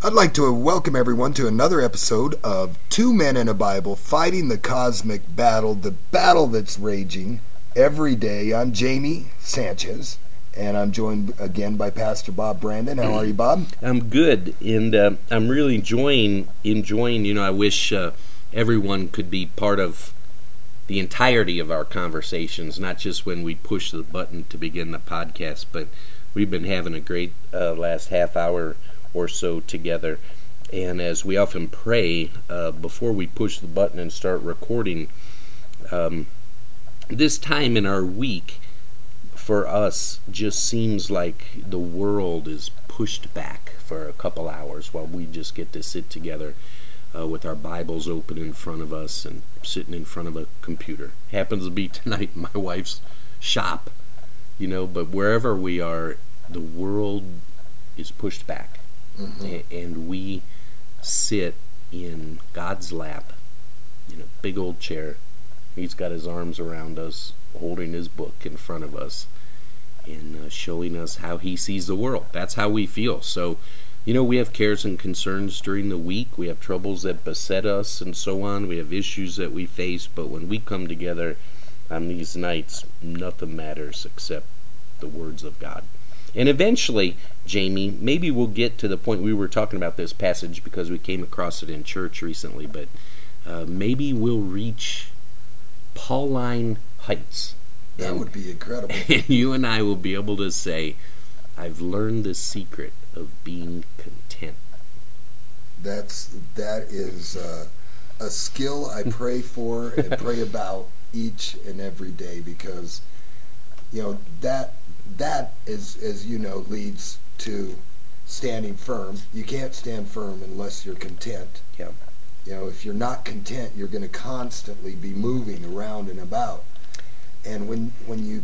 I'd like to welcome everyone to another episode of Two Men in a Bible Fighting the Cosmic Battle, the battle that's raging every day. I'm Jamie Sanchez, and I'm joined again by Pastor Bob Brandon. How are you, Bob? I'm good, and I'm really enjoying. I wish everyone could be part of the entirety of our conversations, not just when we push the button to begin the podcast, but we've been having a great last half hour or so together. And as we often pray before we push the button and start recording, this time in our week for us just seems like the world is pushed back for a couple hours while we just get to sit together with our Bibles open in front of us and sitting in front of a computer. Happens to be tonight my wife's shop, but wherever we are, the world is pushed back. Mm-hmm. And we sit in God's lap in a big old chair. He's got his arms around us, holding his book in front of us, and showing us how he sees the world. That's how we feel. So, we have cares and concerns during the week. We have troubles that beset us and so on. We have issues that we face. But when we come together on these nights, nothing matters except the words of God. And eventually, Jamie, maybe we'll get to the point we were talking about this passage because we came across it in church recently, but maybe we'll reach Pauline heights. That would be incredible. And you and I will be able to say, I've learned the secret of being content. That is a skill I pray for and pray about each and every day, because that is, as you know, leads to standing firm. You can't stand firm unless you're content. Yeah. If you're not content, you're going to constantly be moving around and about. And when you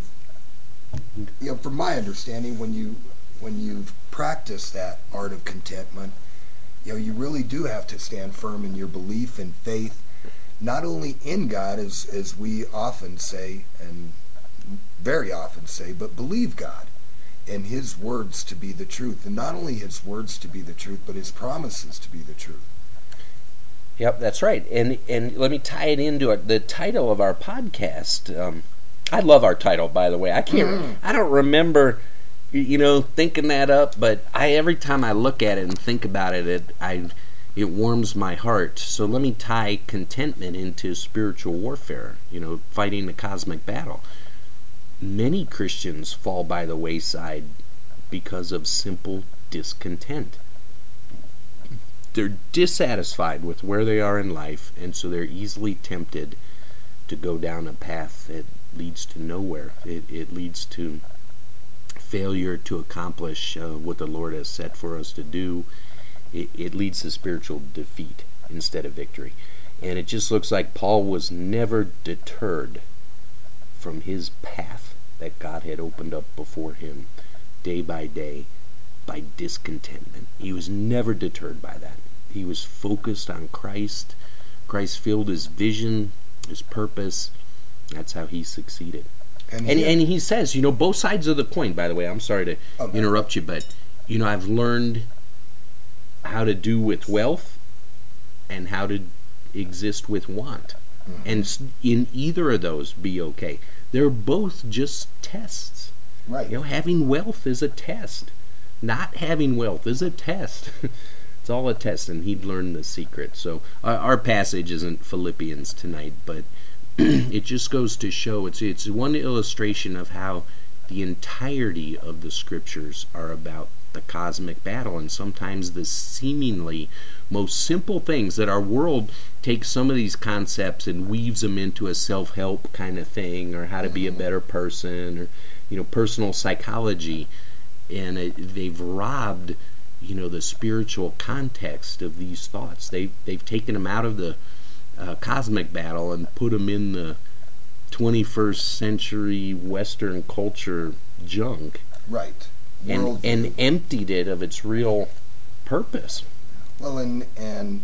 from my understanding, when you've practiced that art of contentment, you really do have to stand firm in your belief and faith, not only in God, as we often say, and very often say, but believe God and His words to be the truth. And not only His words to be the truth, but His promises to be the truth. Yep, that's right. And let me tie it into it. The title of our podcast. I love our title, by the way. I don't remember, thinking that up, but every time I look at it and think about it, it warms my heart. So let me tie contentment into spiritual warfare. Fighting the cosmic battle. Many Christians fall by the wayside because of simple discontent. They're dissatisfied with where they are in life, and so they're easily tempted to go down a path that leads to nowhere. It leads to failure to accomplish what the Lord has set for us to do. It leads to spiritual defeat instead of victory. And it just looks like Paul was never deterred from his path that God had opened up before him day by day by discontentment. He was never deterred by that. He was focused on Christ. Christ filled his vision, his purpose. That's how he succeeded. And he says, both sides of the coin, by the way. I'm sorry to interrupt you, but, I've learned how to do with wealth and how to exist with want. Mm-hmm. And in either of those, be okay. They're both just tests. Right. Having wealth is a test. Not having wealth is a test. It's all a test, and he'd learned the secret. So our passage isn't Philippians tonight, but it just goes to show, it's one illustration of how the entirety of the Scriptures are about the cosmic battle, and sometimes the seemingly most simple things that our world takes some of these concepts and weaves them into a self-help kind of thing, or how to be a better person, or personal psychology, and they've robbed the spiritual context of these thoughts. They've taken them out of the cosmic battle and put them in the 21st century Western culture junk. Right. And emptied it of its real purpose. Well, and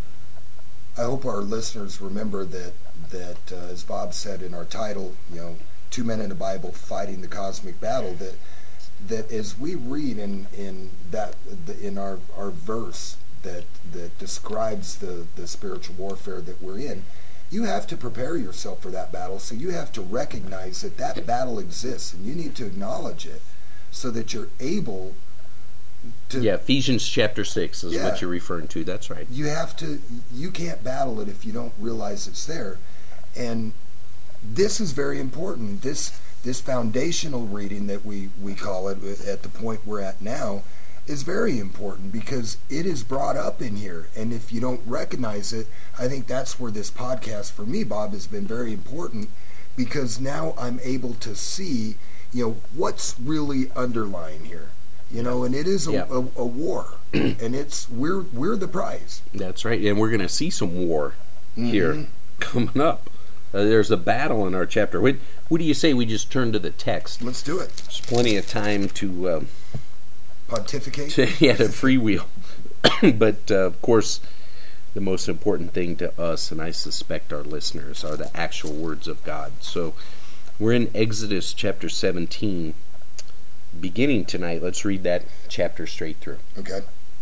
I hope our listeners remember that as Bob said in our title, Two Men in the Bible Fighting the Cosmic Battle, that as we read in our verse that describes the spiritual warfare that we're in. You have to prepare yourself for that battle, so you have to recognize that that battle exists, and you need to acknowledge it so that you're able to... Yeah, Ephesians chapter 6 is what you're referring to. That's right. You can't battle it if you don't realize it's there. And this is very important. This foundational reading that we call it at the point we're at now is very important because it is brought up in here. And if you don't recognize it, I think that's where this podcast for me, Bob, has been very important, because now I'm able to see, what's really underlying here. And it is a war, and we're the prize. That's right, and we're going to see some war here coming up. There's a battle in our chapter. What do you say we just turn to the text? Let's do it. There's plenty of time to pontificate. To freewheel. But of course, the most important thing to us, and I suspect our listeners, are the actual words of God. So we're in Exodus chapter 17. Beginning tonight, let's read that chapter straight through. Okay.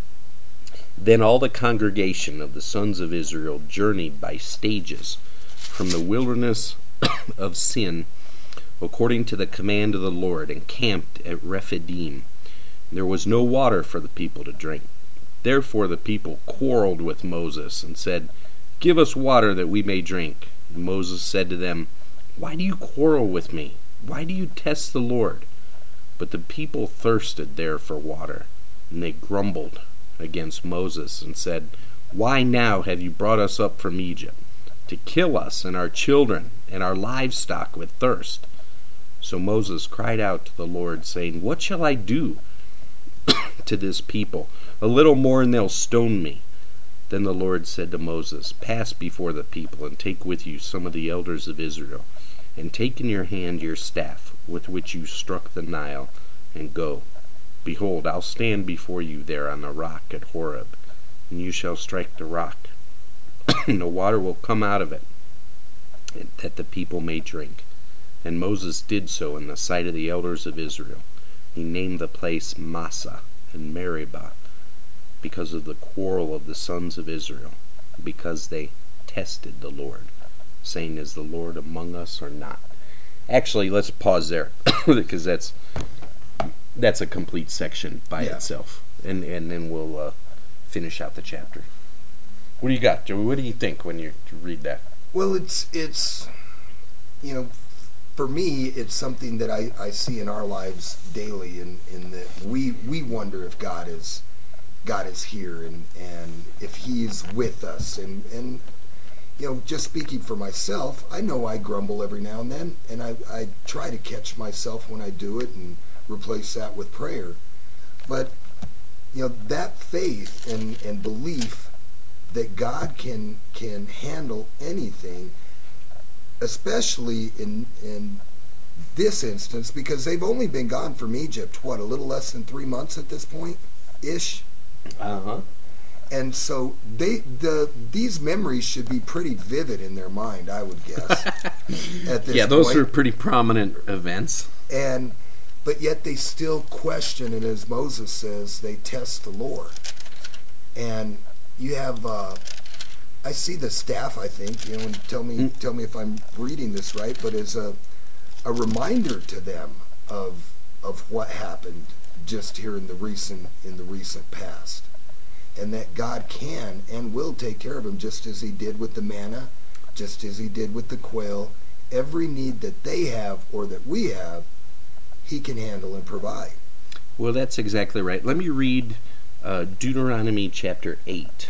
Then all the congregation of the sons of Israel journeyed by stages from the wilderness of Sin, according to the command of the Lord, and camped at Rephidim. There was no water for the people to drink. Therefore the people quarreled with Moses and said, "Give us water that we may drink." And Moses said to them, "Why do you quarrel with me? Why do you test the Lord?" But the people thirsted there for water, and they grumbled against Moses and said, "Why now have you brought us up from Egypt, to kill us and our children and our livestock with thirst?" So Moses cried out to the Lord, saying, "What shall I do to this people? A little more and they'll stone me." Then the Lord said to Moses, "Pass before the people and take with you some of the elders of Israel, and take in your hand your staff with which you struck the Nile, and go. Behold, I'll stand before you there on the rock at Horeb, and you shall strike the rock, and the water will come out of it, that the people may drink." And Moses did so in the sight of the elders of Israel. He named the place Massah and Meribah, because of the quarrel of the sons of Israel, because they tested the Lord, saying, "Is the Lord among us or not?" Actually, let's pause there, because that's a complete section by itself, and then we'll finish out the chapter. What do you got, Joey? What do you think when you read that? Well, it's for me, it's something that I see in our lives daily, in that we wonder if God is here, and if He's with us, and just speaking for myself, I know I grumble every now and then, and I try to catch myself when I do it and replace that with prayer. But that faith and belief that God can handle anything, especially in this instance, because they've only been gone from Egypt, a little less than 3 months at this point, ish. And so these memories should be pretty vivid in their mind, I would guess. At this those point. are pretty prominent events. But yet they still question, and as Moses says, they test the Lord. And you have, I see the staff, I think, and tell me if I'm reading this right, but as a reminder to them of what happened just here in the recent past. And that God can and will take care of them, just as He did with the manna, just as He did with the quail. Every need that they have or that we have, He can handle and provide. Well, that's exactly right. Let me read Deuteronomy chapter 8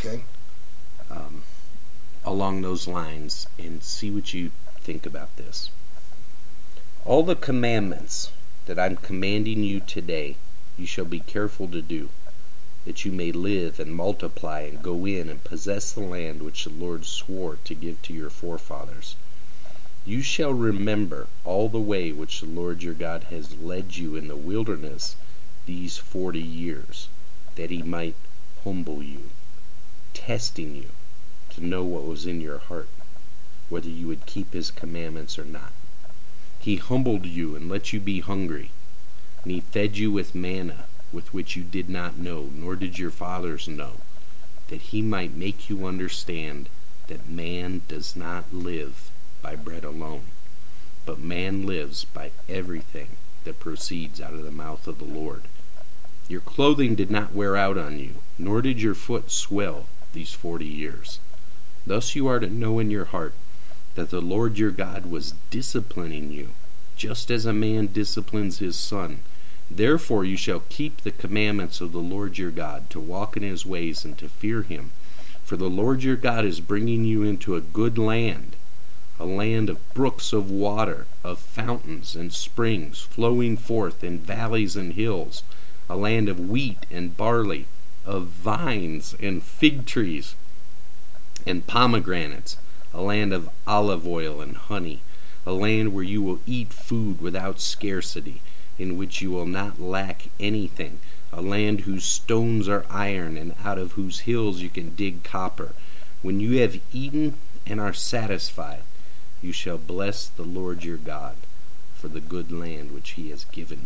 along those lines and see what you think about this. "All the commandments that I'm commanding you today, you shall be careful to do, that you may live and multiply and go in and possess the land which the Lord swore to give to your forefathers. You shall remember all the way which the Lord your God has led you in the wilderness these 40 years, that He might humble you, testing you to know what was in your heart, whether you would keep His commandments or not. He humbled you and let you be hungry, and He fed you with manna, with which you did not know, nor did your fathers know, that he might make you understand that man does not live by bread alone, but man lives by everything that proceeds out of the mouth of the Lord. Your clothing did not wear out on you, nor did your foot swell these 40 years. Thus you are to know in your heart that the Lord your God was disciplining you, just as a man disciplines his son. Therefore you shall keep the commandments of the Lord your God, to walk in his ways and to fear him. For the Lord your God is bringing you into a good land, a land of brooks of water, of fountains and springs flowing forth in valleys and hills, a land of wheat and barley, of vines and fig trees and pomegranates, a land of olive oil and honey, a land where you will eat food without scarcity, in which you will not lack anything, a land whose stones are iron, and out of whose hills you can dig copper. When you have eaten and are satisfied, you shall bless the Lord your God for the good land which he has given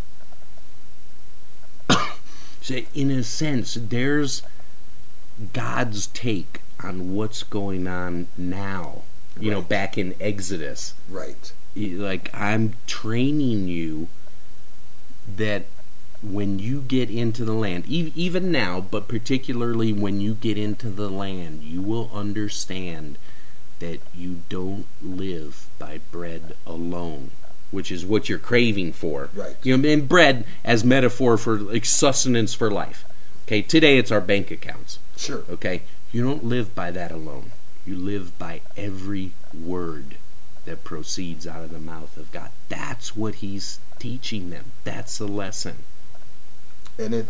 you. So in a sense, there's God's take on what's going on now. You know, back in Exodus. Right. Like, I'm training you that when you get into the land, even now, but particularly when you get into the land, you will understand that you don't live by bread alone, which is what you're craving for. Right. You know, and bread as metaphor for like sustenance for life. Okay, today it's our bank accounts. Sure. Okay, you don't live by that alone. You live by every word that proceeds out of the mouth of God. That's what he's teaching them. That's the lesson. And it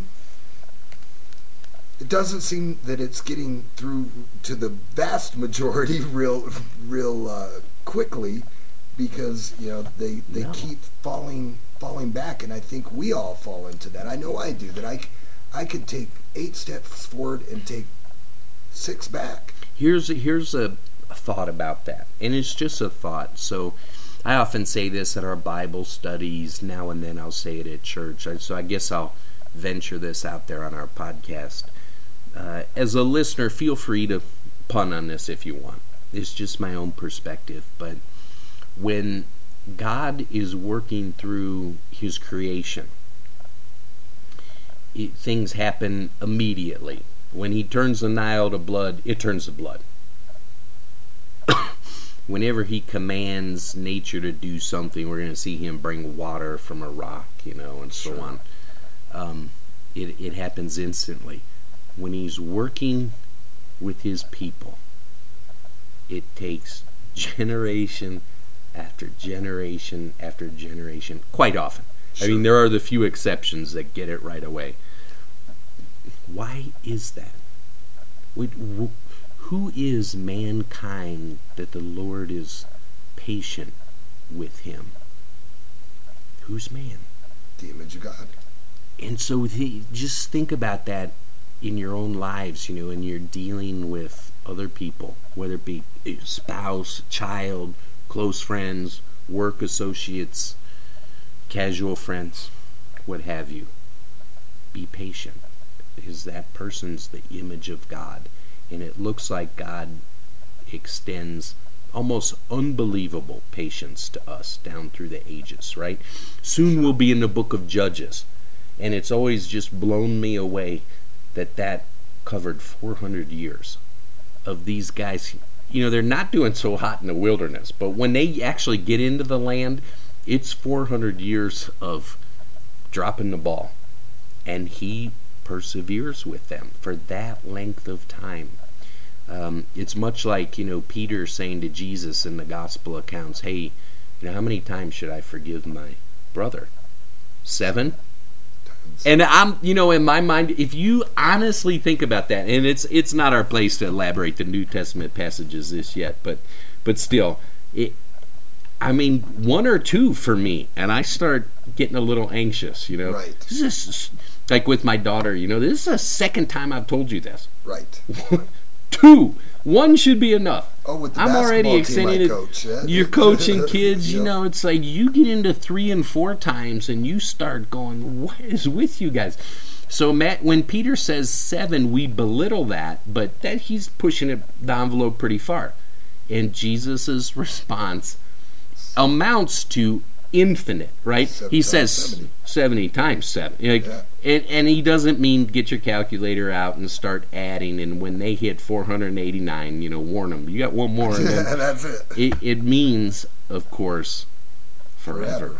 doesn't seem that it's getting through to the vast majority real quickly, because they keep falling back, and I think we all fall into that. I know I do. That I could take 8 steps forward and take 6 back. Here's a thought about that, and it's just a thought. So I often say this at our Bible studies. Now and then I'll say it at church. So I guess I'll venture this out there on our podcast. As a listener, feel free to pun on this if you want. It's just my own perspective. But when God is working through his creation, things happen immediately. When he turns the Nile to blood, it turns to blood. Whenever he commands nature to do something, we're going to see him bring water from a rock, and so on. It happens instantly. When he's working with his people, it takes generation after generation after generation, quite often. Sure. I mean, there are the few exceptions that get it right away. Why is that? Who is mankind that the Lord is patient with him? Who's man? The image of God. And so just think about that in your own lives, and you're dealing with other people, whether it be a spouse, child, close friends, work associates, casual friends, what have you. Be patient, because that person's the image of God. And it looks like God extends almost unbelievable patience to us down through the ages, right? Soon we'll be in the book of Judges. And it's always just blown me away that covered 400 years of these guys. They're not doing so hot in the wilderness, but when they actually get into the land, it's 400 years of dropping the ball. And he perseveres with them for that length of time. It's much like, Peter saying to Jesus in the gospel accounts, hey, how many times should I forgive my brother? 7? And I'm, in my mind, if you honestly think about that, and it's not our place to elaborate the New Testament passages this yet, but still, 1 or 2 for me, and I start getting a little anxious, Right. This is like with my daughter, this is the second time I've told you this. Right. 2. 1 should be enough. Oh, with the I'm already excited. excited. Coach, you're coaching kids, Yep. It's like you get into 3 and 4 times and you start going, what is with you guys? So Matt, when Peter says 7, we belittle that, but that he's pushing the envelope pretty far. And Jesus' response amounts to infinite, right? He says 70 times 7. Like, Yeah. and he doesn't mean get your calculator out and start adding, and when they hit 489, warn them. You got one more. And then That's it. it means, of course, forever.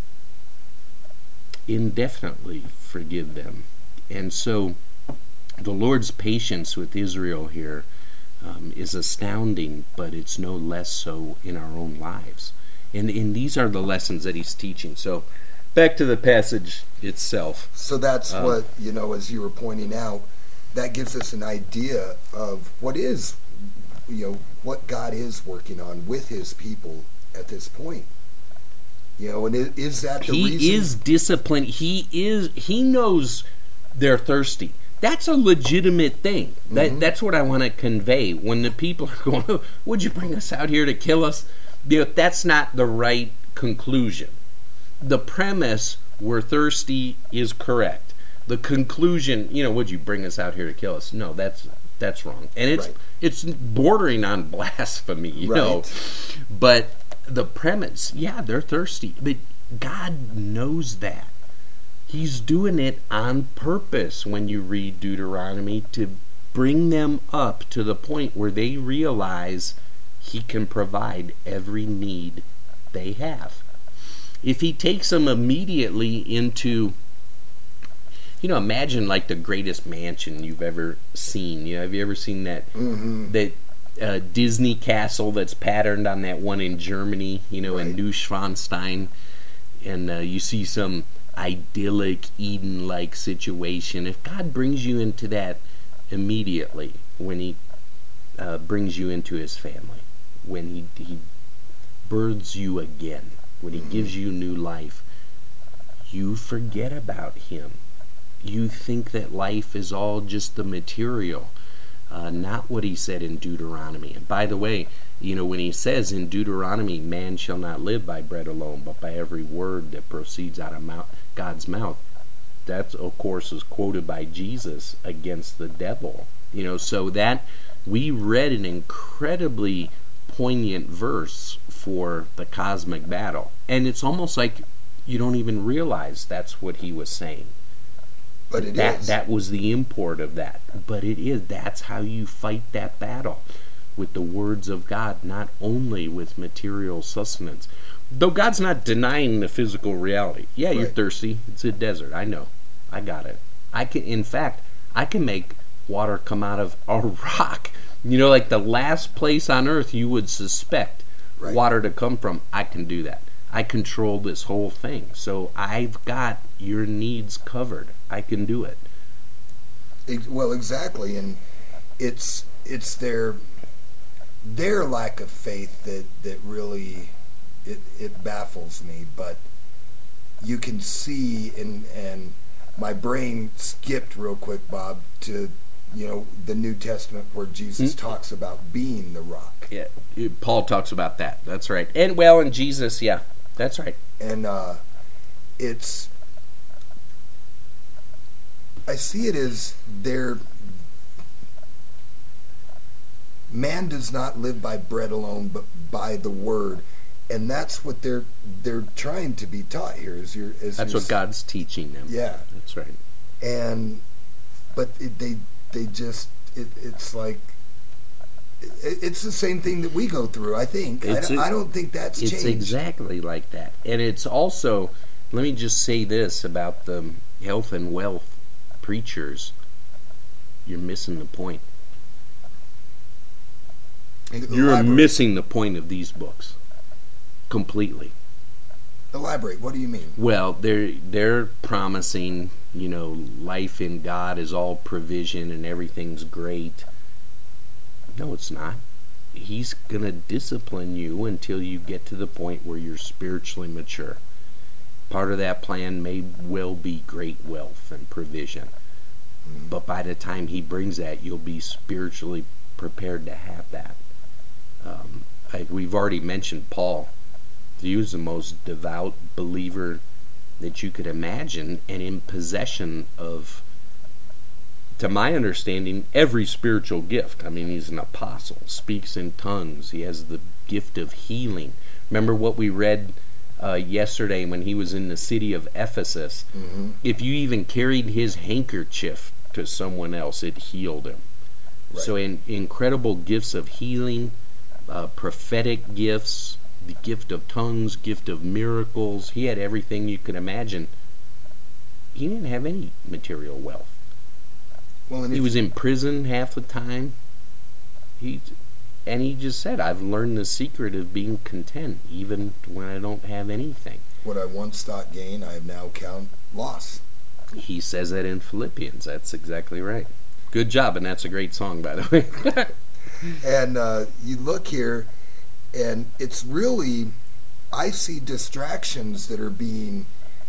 Indefinitely forgive them. And so the Lord's patience with Israel here is astounding, but it's no less so in our own lives. And these are the lessons that he's teaching. So back to the passage itself. So that's what, as you were pointing out, that gives us an idea of what God is working on with his people at this point. And is that the reason? He is disciplined. He knows they're thirsty. That's a legitimate thing. That's what I want to convey. When the people are going, would you bring us out here to kill us? That's not the right conclusion. The premise, we're thirsty, is correct. The conclusion, would you bring us out here to kill us? No, that's wrong. And it's bordering on blasphemy, you know. But the premise, they're thirsty. But God knows that. He's doing it on purpose when you read Deuteronomy, to bring them up to the point where they realize he can provide every need they have. If he takes them immediately into, imagine like the greatest mansion you've ever seen. Have you ever seen that Disney castle that's patterned on that one in Germany, in Neuschwanstein, and you see some idyllic Eden-like situation. If God brings you into that immediately, when he brings you into his family, when he births you again, when he gives you new life, you forget about him. You think that life is all just the material, not what he said in Deuteronomy. And by the way, when he says in Deuteronomy, man shall not live by bread alone, but by every word that proceeds out of God's mouth, that, of course, is quoted by Jesus against the devil. So that we read an incredibly poignant verse for the cosmic battle. And it's almost like you don't even realize that's what he was saying. But That was the import of that. But it is. That's how you fight that battle, with the words of God, not only with material sustenance. Though God's not denying the physical reality. Yeah, you're thirsty. It's a desert. I know. I got it. In fact, I can make water come out of a rock. Like the last place on earth you would suspect water to come from. I can do that. I control this whole thing. So I've got your needs covered. I can do it. Well, exactly. And it's their lack of faith that really it baffles me. But you can see, and my brain skipped real quick, Bob, to the New Testament where Jesus talks about being the rock. Yeah, Paul talks about that. That's right. And Jesus, that's right. And I see it as man does not live by bread alone, but by the word. And that's what they're trying to be taught here. That's what God's teaching them. Yeah, that's right. But it's like it's the same thing that we go through. I think I don't think that's changed. It's exactly like that, and it's also. Let me just say this about the health and wealth preachers. You're missing the point. You're missing the point of these books completely. Elaborate. What do you mean? Well, they're promising, life in God is all provision and everything's great. No, it's not. He's going to discipline you until you get to the point where you're spiritually mature. Part of that plan may well be great wealth and provision. But by the time he brings that, you'll be spiritually prepared to have that. We've already mentioned Paul. He was the most devout believer that you could imagine, and in possession of to my understanding, every spiritual gift. I mean, he's an apostle, speaks in tongues. He has the gift of healing. Remember what we read yesterday when he was in the city of Ephesus? Mm-hmm. If you even carried his handkerchief to someone else, it healed him. Right. So incredible gifts of healing, prophetic gifts, the gift of tongues, gift of miracles. He had everything you could imagine. He didn't have any material wealth. Well, and he was in prison half the time. He just said, I've learned the secret of being content, even when I don't have anything. What I once thought gain, I have now count loss. He says that in Philippians. That's exactly right. Good job, and that's a great song, by the way. And you look here, and it's really, I see distractions that are being,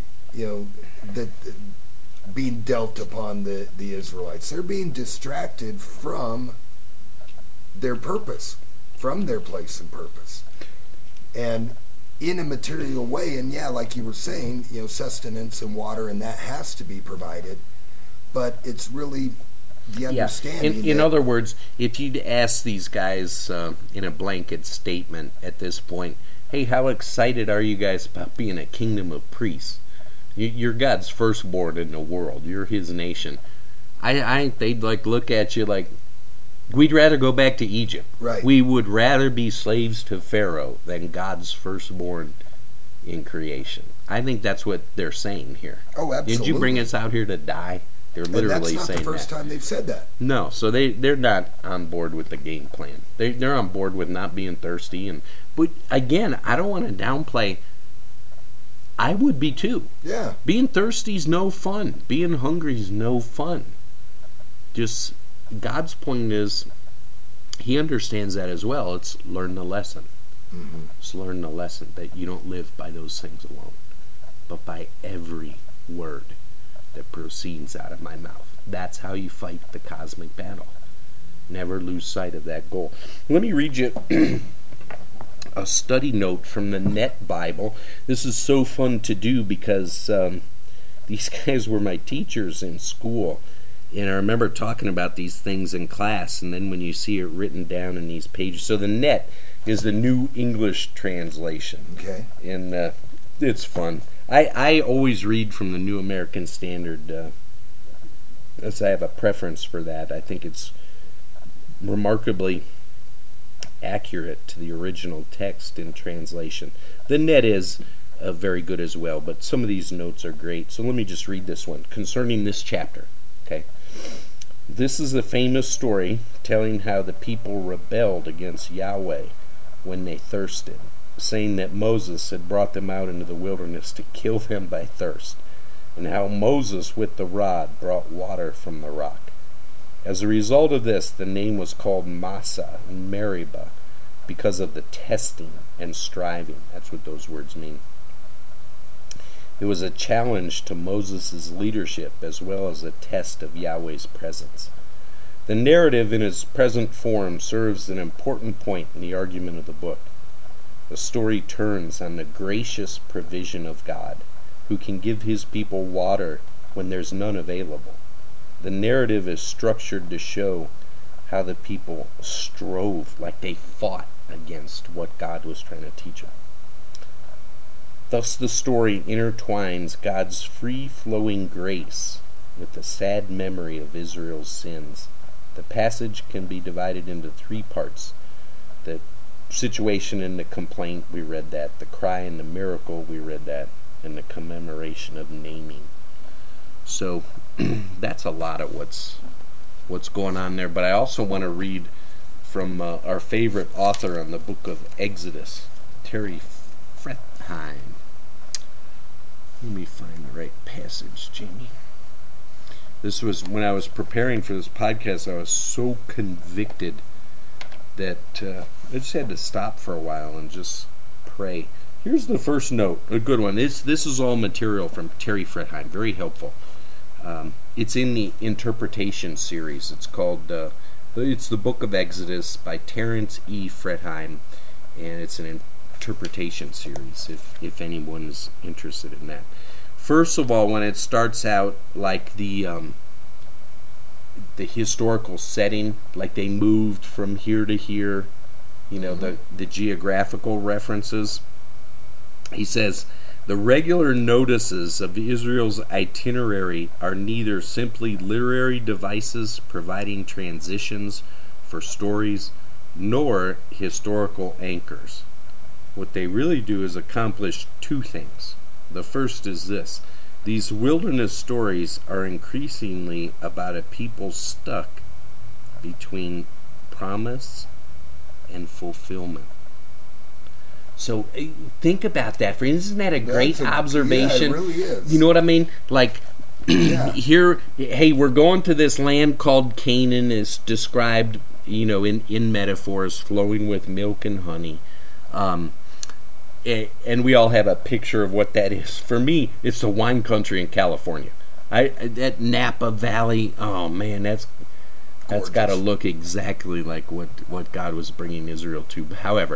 being dealt upon the Israelites. They're being distracted from their purpose, from their place and purpose. And in a material way, and yeah, like you were saying, sustenance and water, and that has to be provided. But it's really the understanding. In other words, if you'd ask these guys in a blanket statement at this point, hey, how excited are you guys about being a kingdom of priests? You're God's firstborn in the world. You're His nation. They'd look at you like, we'd rather go back to Egypt. Right. We would rather be slaves to Pharaoh than God's firstborn in creation. I think that's what they're saying here. Oh, absolutely. Did you bring us out here to die? They're literally saying that. That's not the first time they've said that. No, so they're not on board with the game plan. They're on board with not being thirsty. But again, I don't want to downplay. I would be too. Yeah. Being thirsty's no fun. Being hungry's no fun. Just God's point is, He understands that as well. It's learn the lesson. Mm-hmm. It's learn the lesson that you don't live by those things alone, but by every word that proceeds out of my mouth. That's how you fight the cosmic battle. Never lose sight of that goal. Let me read you a study note from the Net Bible. This is so fun to do because these guys were my teachers in school. And I remember talking about these things in class, and then when you see it written down in these pages. So the Net is the New English Translation. Okay. And it's fun. I always read from the New American Standard, as I have a preference for that. I think it's remarkably accurate to the original text in translation. The Net is very good as well, but some of these notes are great. So let me just read this one concerning this chapter. Okay. This is a famous story telling how the people rebelled against Yahweh when they thirsted, saying that Moses had brought them out into the wilderness to kill them by thirst, and how Moses with the rod brought water from the rock. As a result of this, the name was called Massah and Meribah, because of the testing and striving. That's what those words mean. It was a challenge to Moses' leadership as well as a test of Yahweh's presence. The narrative in its present form serves an important point in the argument of the book. The story turns on the gracious provision of God, who can give His people water when there's none available. The narrative is structured to show how the people strove, like they fought against what God was trying to teach them. Thus the story intertwines God's free-flowing grace with the sad memory of Israel's sins. The passage can be divided into three parts. The situation and the complaint, we read that. The cry and the miracle, we read that. And the commemoration of naming. So that's a lot of what's going on there. But I also want to read from our favorite author on the book of Exodus, Terry Fretheim. Let me find the right passage, Jamie. This was when I was preparing for this podcast. I was so convicted that I just had to stop for a while and just pray. Here's the first note, a good one. This is all material from Terry Fretheim, very helpful. It's in the interpretation series. It's called it's the Book of Exodus by Terrence E. Fretheim, and it's an interpretation series if anyone is interested in that. First of all, when it starts out like the the historical setting, like they moved from here to here, the geographical references. He says, the regular notices of Israel's itinerary are neither simply literary devices providing transitions for stories, nor historical anchors. What they really do is accomplish two things. The first is this: these wilderness stories are increasingly about a people stuck between promise and fulfillment. So think about that, friends. Isn't that a great observation? Yeah, it really is. You know what I mean? Like, here, hey, we're going to this land called Canaan. It's described, in metaphors, flowing with milk and honey. And we all have a picture of what that is. For me, it's the wine country in California. That Napa Valley, oh man, that's got to look exactly like what God was bringing Israel to. However,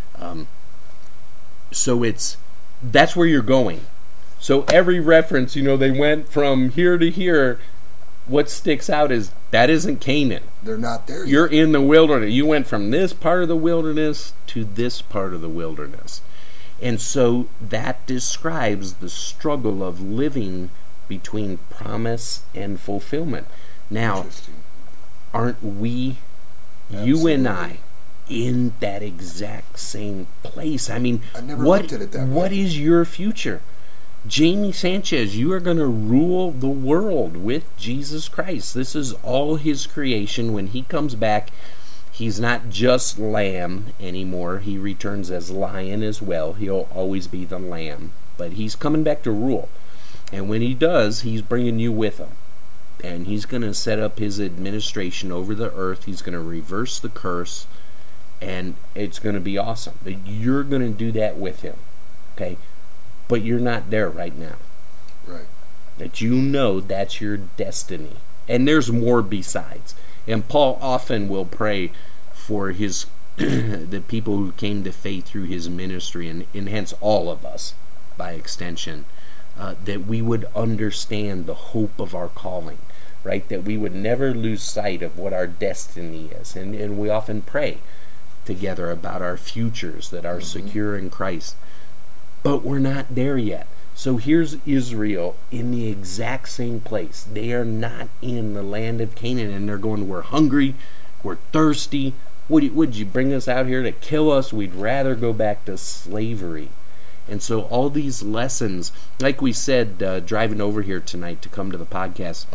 so that's where you're going. So every reference, they went from here to here. What sticks out is that isn't Canaan. They're not there yet. You're in the wilderness. You went from this part of the wilderness to this part of the wilderness. And so that describes the struggle of living between promise and fulfillment. Now, aren't we, you and I, in that exact same place? I mean, I never looked at it that way. What is your future? Jamie Sanchez, you are going to rule the world with Jesus Christ. This is all his creation. When he comes back, he's not just lamb anymore. He returns as lion as well. He'll always be the lamb. But he's coming back to rule. And when he does, he's bringing you with him. And he's going to set up his administration over the earth. He's going to reverse the curse. And it's going to be awesome. But you're going to do that with him. Okay? But you're not there right now. Right. That that's your destiny. And there's more besides. And Paul often will pray for his the people who came to faith through his ministry, and hence all of us, by extension, that we would understand the hope of our calling, right? That we would never lose sight of what our destiny is. And we often pray together about our futures that are secure in Christ. But we're not there yet. So here's Israel in the exact same place. They are not in the land of Canaan, and they're going, we're hungry, we're thirsty. Would you bring us out here to kill us? We'd rather go back to slavery. And so all these lessons, like we said, driving over here tonight to come to the podcast,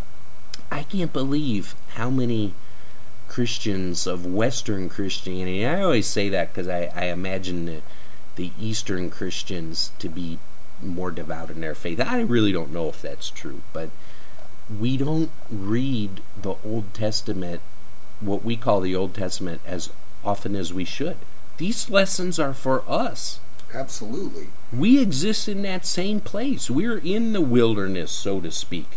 I can't believe how many Christians of Western Christianity, and I always say that because I imagine the Eastern Christians to be more devout in their faith. I really don't know if that's true, but we don't read the Old Testament, what we call the Old Testament, as often as we should. These lessons are for us. Absolutely. We exist in that same place. We're in the wilderness, so to speak.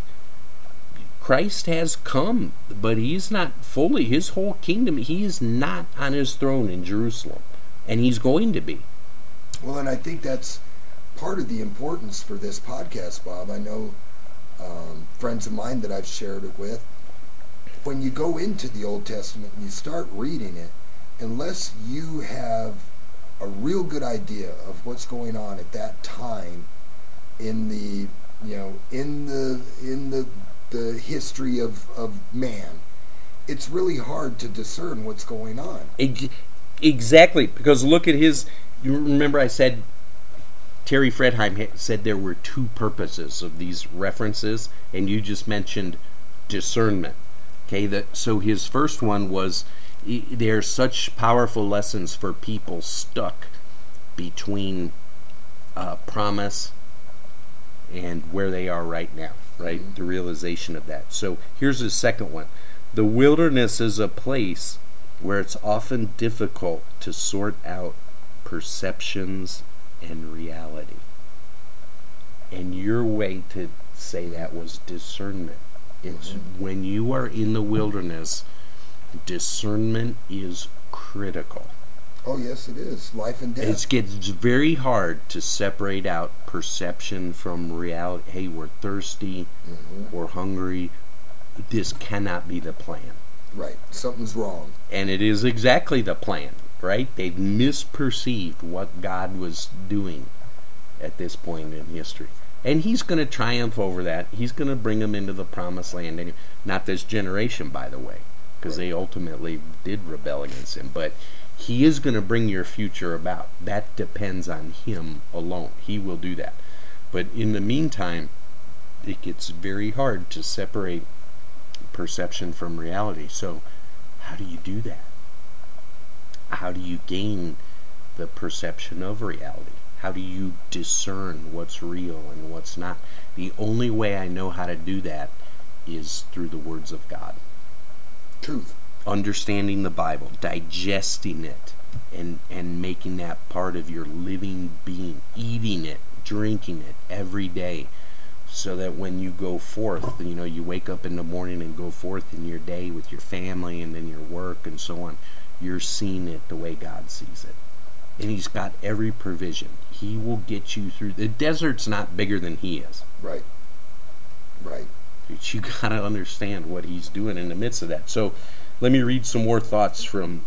Christ has come, but he's not fully, his whole kingdom, he is not on his throne in Jerusalem, and he's going to be. Well, and I think that's part of the importance for this podcast, Bob. I know friends of mine that I've shared it with, when you go into the Old Testament and you start reading it, unless you have a real good idea of what's going on at that time in the the history of man, it's really hard to discern what's going on. Exactly, because look at his. You remember I said Terry Fredheim said there were two purposes of these references, and you just mentioned discernment. Okay, so his first one was there are such powerful lessons for people stuck between promise and where they are right now, right? Mm-hmm. The realization of that. So here's the second one. The wilderness is a place where it's often difficult to sort out perceptions and reality. And your way to say that was discernment. It's when you are in the wilderness, discernment is critical. Oh, yes, it is. Life and death. It gets very hard to separate out perception from reality. Hey, we're thirsty, we're hungry, this cannot be the plan. Right. Something's wrong. And it is exactly the plan, right? They've misperceived what God was doing at this point in history. And he's going to triumph over that. He's going to bring them into the promised land. And not this generation, by the way, because they ultimately did rebel against him. But he is going to bring your future about. That depends on him alone. He will do that. But in the meantime, it gets very hard to separate perception from reality. So how do you do that? How do you gain the perception of reality? How do you discern what's real and what's not? The only way I know how to do that is through the words of God. Truth. Understanding the Bible, digesting it, and making that part of your living being, eating it, drinking it every day, so that when you go forth, you wake up in the morning and go forth in your day with your family and then your work and so on, you're seeing it the way God sees it. And he's got every provision. He will get you through. The desert's not bigger than he is. Right. Right. But you got to understand what he's doing in the midst of that. So let me read some more thoughts from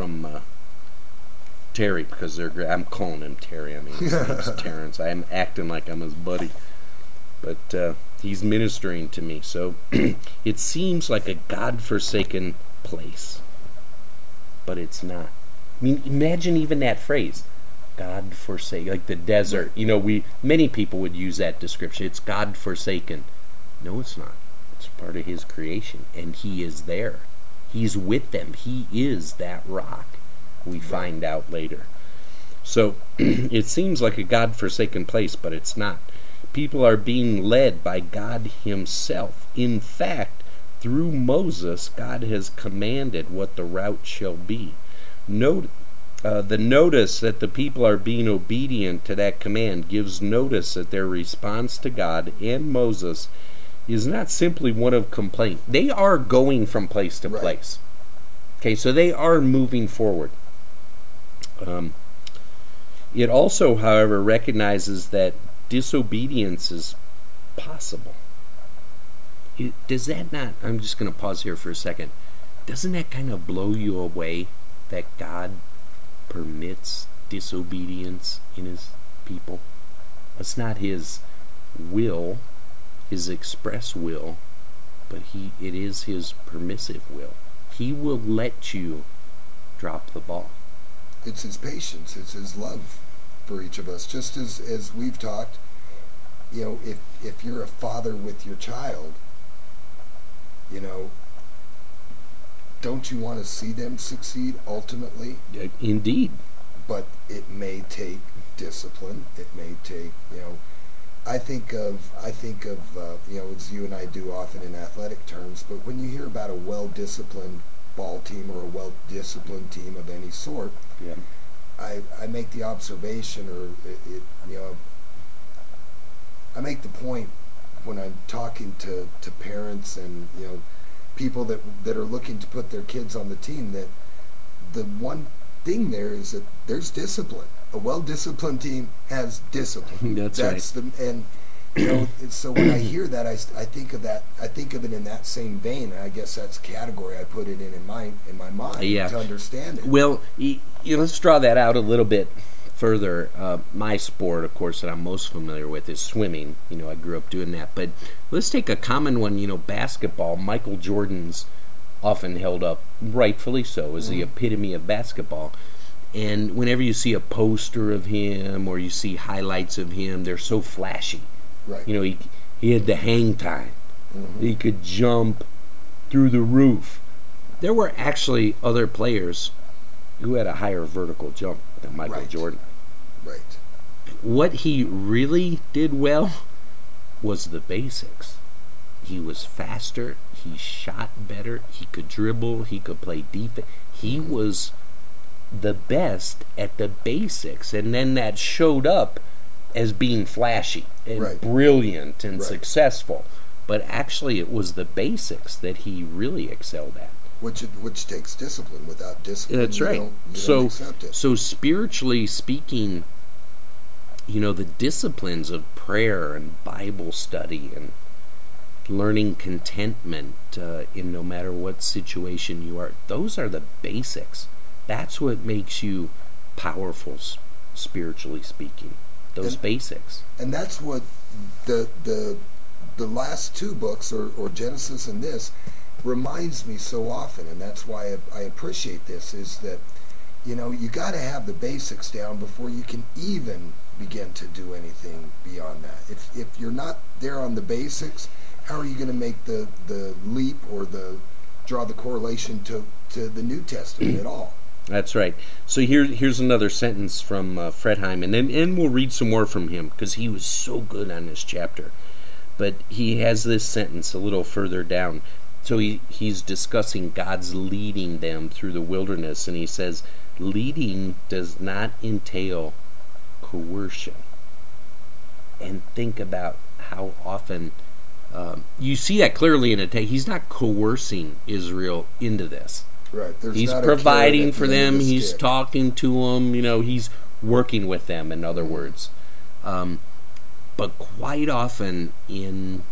Terry, because I'm calling him Terry. I mean, his name's Terrence. I'm acting like I'm his buddy. But he's ministering to me. So it seems like a God-forsaken place, but it's not. I mean, imagine even that phrase, God-forsaken, like the desert. Many people would use that description. It's God-forsaken. No, it's not. It's part of his creation, and he is there. He's with them. He is that rock, we find out later. So it seems like a God-forsaken place, but it's not. People are being led by God himself. In fact, through Moses, God has commanded what the route shall be. The notice that the people are being obedient to that command gives notice that their response to God and Moses is not simply one of complaint. They are going from place to place. Okay, so they are moving forward. It also, however, recognizes that disobedience is possible. Does that not, I'm just going to pause here for a second. Doesn't that kind of blow you away that God permits disobedience in his people? It's not his will, his express will, but it is his permissive will. He will let you drop the ball. It's his patience. It's his love for each of us. Just as we've talked, if you're a father with your child, don't you want to see them succeed ultimately? Indeed. But it may take discipline. It may take, I think of as you and I do often in athletic terms, but when you hear about a well-disciplined ball team or a well-disciplined team of any sort, yeah. I make the observation, I make the point when I'm talking to parents and people that are looking to put their kids on the team, that the one thing there is that there's discipline. A well-disciplined team has discipline. That's right. So when I hear that, I think of that. I think of it in that same vein. I guess that's the category I put it in my mind to understand it. Well, let's draw that out a little bit further. My sport, of course, that I'm most familiar with is swimming. I grew up doing that. But let's take a common one. Basketball. Michael Jordan's often held up, rightfully so, as the epitome of basketball. And whenever you see a poster of him or you see highlights of him, they're so flashy. Right. He had the hang time. Mm-hmm. He could jump through the roof. There were actually other players who had a higher vertical jump than Michael Jordan. Right. What he really did well was the basics. He was faster. He shot better. He could dribble. He could play defense. He was the best at the basics. And then that showed up as being flashy and brilliant and successful. But actually it was the basics that he really excelled at. Which takes discipline. Without discipline, that's right. You don't accept it. So spiritually speaking, the disciplines of prayer and Bible study and learning contentment in no matter what situation you are. Those are the basics. That's what makes you powerful, spiritually speaking. Those basics. And that's what the last two books, or Genesis and this, reminds me so often, and that's why I appreciate this, is that, you know, you got to have the basics down before you can even begin to do anything beyond that. If you're not there on the basics, how are you going to make the leap or draw the correlation to the New Testament at all? That's right. So here's another sentence from Fred Hyman, and we'll read some more from him because he was so good on this chapter. But he has this sentence a little further down. So he's discussing God's leading them through the wilderness, and he says, leading does not entail coercion. And think about how often you see that clearly in a text. He's not coercing Israel into this. Right. He's providing for them. He's talking to them. You know, he's working with them, in other words. But quite often in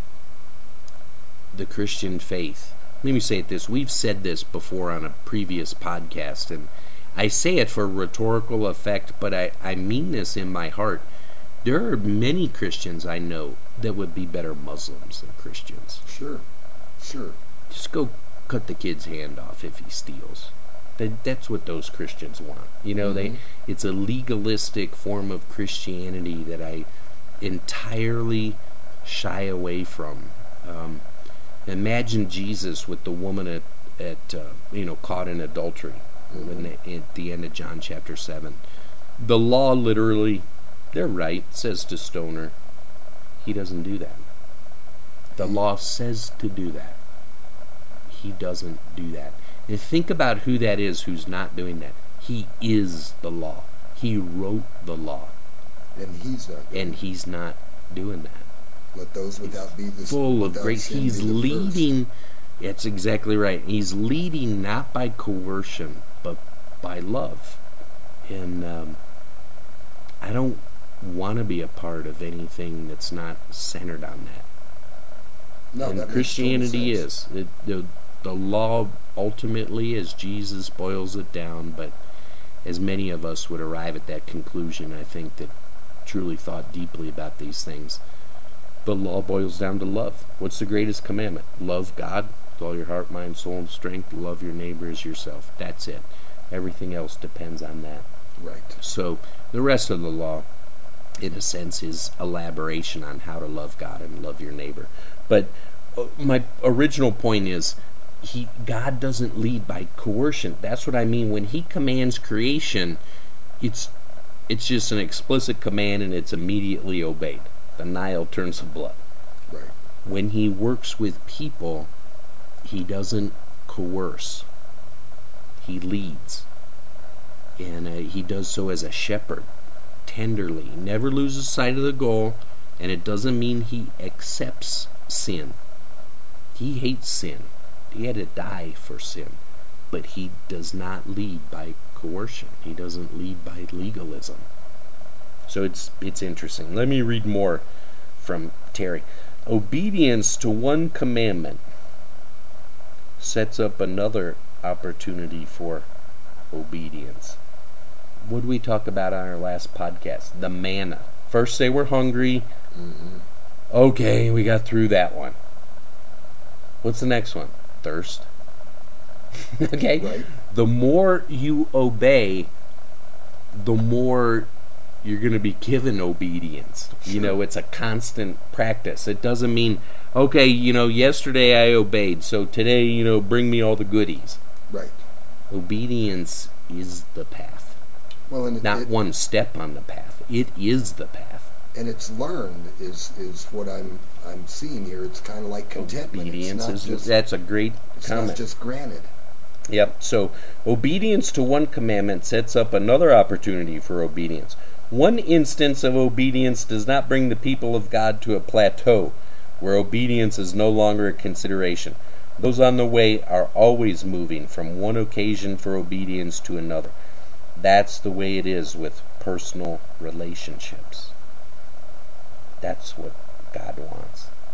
the Christian faith, let me say it this, we've said this before on a previous podcast, and I say it for rhetorical effect, but I mean this in my heart. There are many Christians I know that would be better Muslims than Christians. Sure. Just go cut the kid's hand off if he steals. That's what those Christians want. You know, it's a legalistic form of Christianity that I entirely shy away from. Imagine Jesus with the woman at caught in adultery at the end of John chapter 7. The law literally, they're right, says to stone her. He doesn't do that. The law says to do that. He doesn't do that. And think about who that is who's not doing that. He is the law. He wrote the law. And he's not doing that. Let those without be the full of grace. He's leading. That's exactly right. He's leading not by coercion, but by love. And I don't want to be a part of anything that's not centered on that. No, and that Christianity is. The law ultimately, as Jesus boils it down, but as many of us would arrive at that conclusion, I think, that truly thought deeply about these things. The law boils down to love. What's the greatest commandment? Love God with all your heart, mind, soul, and strength. Love your neighbor as yourself. That's it. Everything else depends on that. Right. So the rest of the law, in a sense, is elaboration on how to love God and love your neighbor. But my original point is, God doesn't lead by coercion. That's what I mean. When he commands creation, it's just an explicit command and it's immediately obeyed. The Nile turns to blood. Right. When he works with people, he doesn't coerce. He leads. And he does so as a shepherd, tenderly. He never loses sight of the goal, and it doesn't mean he accepts sin. He hates sin. He had to die for sin. But he does not lead by coercion. He doesn't lead by legalism. So it's interesting. Let me read more from Terry. Obedience to one commandment sets up another opportunity for obedience. What did we talk about on our last podcast? The manna. First they were hungry. Okay, we got through that one. What's the next one? Thirst. Okay? Right. The more you obey, the more you're going to be given obedience. Sure. You know, it's a constant practice. It doesn't mean, okay, yesterday I obeyed, so today, bring me all the goodies. Right. Obedience is the path. Well, and not one step on the path. It is the path. And it's learned is what I'm seeing here. It's kind of like contentment. Obedience that's a great comment. It's not just granted. Yep. So obedience to one commandment sets up another opportunity for obedience. One instance of obedience does not bring the people of God to a plateau where obedience is no longer a consideration. Those on the way are always moving from one occasion for obedience to another. That's the way it is with personal relationships. That's what God wants.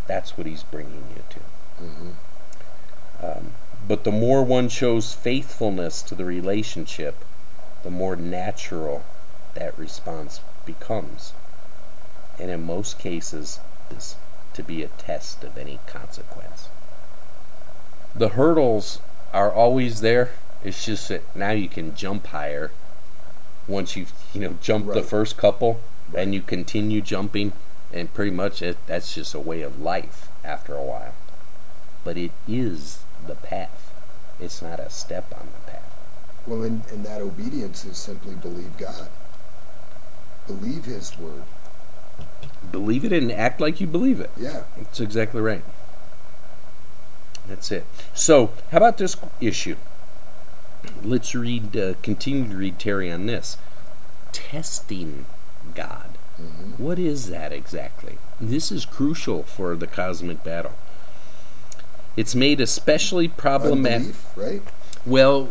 That's what he's bringing you to. Mm-hmm. But the more one shows faithfulness to the relationship, the more natural that response becomes. And in most cases, is to be a test of any consequence. The hurdles are always there. It's just that now you can jump higher once you've jumped the first couple, and you continue jumping, and pretty much that's just a way of life after a while. But it is the path. It's not a step on the path. Well, and that obedience is simply believe God. Believe His word. Believe it and act like you believe it. Yeah. That's exactly right. That's it. So, how about this issue? Let's continue to read Terry on this. Testing God. Mm-hmm. What is that exactly? This is crucial for the cosmic battle. It's made especially problematic. Unbelief, right? Well,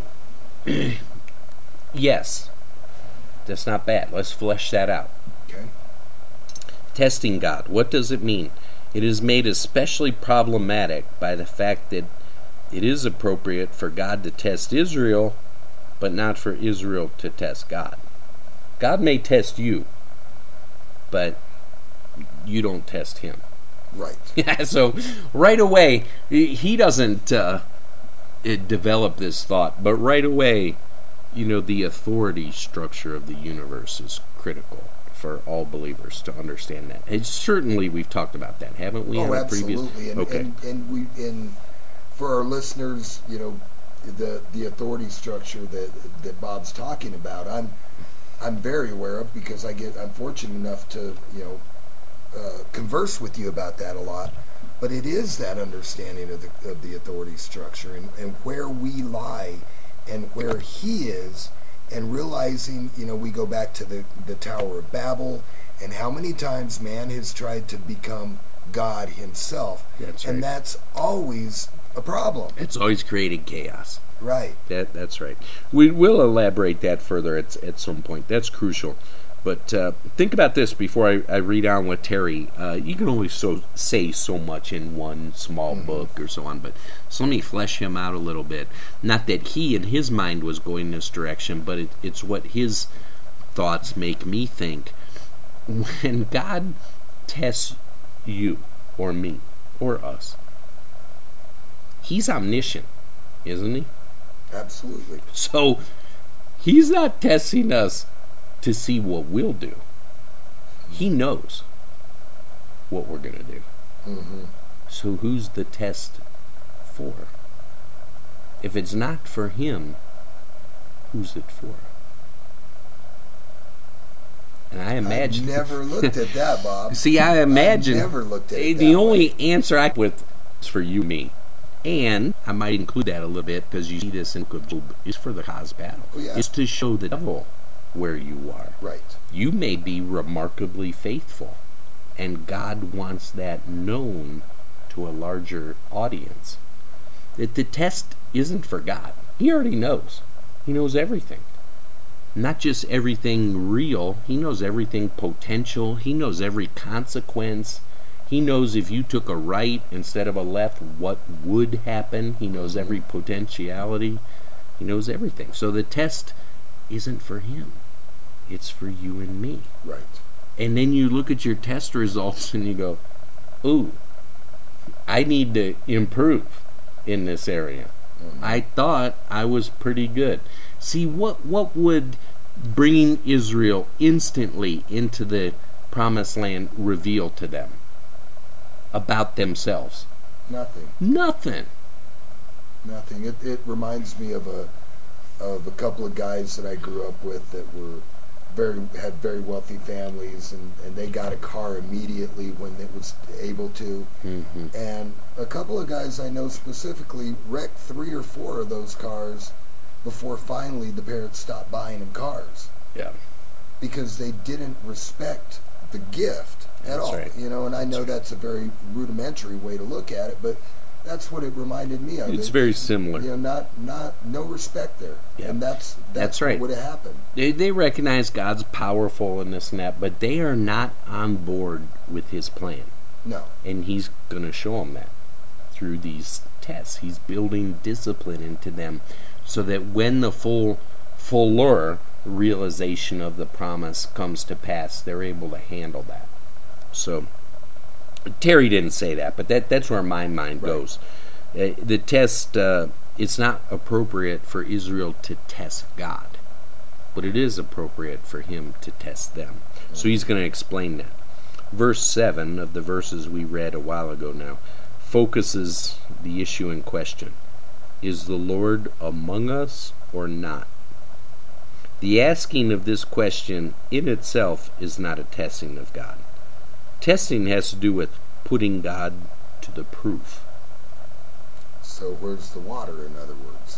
yes. That's not bad. Let's flesh that out. Okay. Testing God. What does it mean? It is made especially problematic by the fact that it is appropriate for God to test Israel, but not for Israel to test God. God may test you, but you don't test Him. Right. Yeah, so right away, he doesn't develop this thought, but right away, the authority structure of the universe is critical for all believers to understand that. And certainly we've talked about that, haven't we? Absolutely. Okay. And for our listeners, the authority structure that Bob's talking about, I'm very aware of, because I'm fortunate enough to converse with you about that a lot. But it is that understanding of the authority structure and where we lie and where He is, and realizing, we go back to the Tower of Babel and how many times man has tried to become God himself. That's right. And that's always a problem. It's always created chaos. Right. That's right. We will elaborate that further at some point. That's crucial. But think about this before I read on with Terry. You can only say so much in one small book or so on, but so let me flesh him out a little bit. Not that he in his mind was going this direction, but it's what his thoughts make me think. When God tests you or me or us, He's omniscient, isn't He? Absolutely. So He's not testing us to see what we'll do. He knows what we're going to do. Mm-hmm. So who's the test for? If it's not for Him, who's it for? And I imagine... I've never looked at that, Bob. See, I imagine... I've never looked at it the that only way. answer I with is for you and me. And I might include that a little bit, because you see this in Job, is for the cause battle. Oh, yeah. It's to show the devil where you are. Right. You may be remarkably faithful, and God wants that known to a larger audience. That the test isn't for God. He already knows. He knows everything. Not just everything real. He knows everything potential. He knows every consequence. He knows if you took a right instead of a left, what would happen. He knows every potentiality. He knows everything. So the test isn't for Him. It's for you and me. Right. And then you look at your test results and you go, ooh, I need to improve in this area. Mm-hmm. I thought I was pretty good. See, what would bringing Israel instantly into the promised land reveal to them about themselves? Nothing. Nothing. It reminds me of a couple of guys that I grew up with that had very wealthy families, and they got a car immediately when it was able to. Mm-hmm. And a couple of guys I know specifically wrecked 3 or 4 of those cars before finally the parents stopped buying them cars. Yeah. Because they didn't respect the gift at all. Right. And I know that's a very rudimentary way to look at it, but that's what it reminded me of. It's very similar. No respect there. Yeah. And that's right. what would have happened. They recognize God's powerful in this and that, but they are not on board with His plan. No. And he's going to show them that through these tests. He's building discipline into them so that when the fuller realization of the promise comes to pass, they're able to handle that. So Terry didn't say that, but that's where my mind goes. The test, it's not appropriate for Israel to test God, but it is appropriate for him to test them. So he's going to explain that. Verse 7 of the verses we read a while ago now focuses the issue in question. Is the Lord among us or not? The asking of this question in itself is not a testing of God. Testing has to do with putting God to the proof. So where's the water, in other words?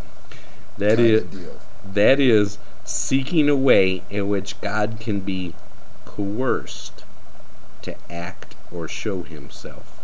That is seeking a way in which God can be coerced to act or show himself.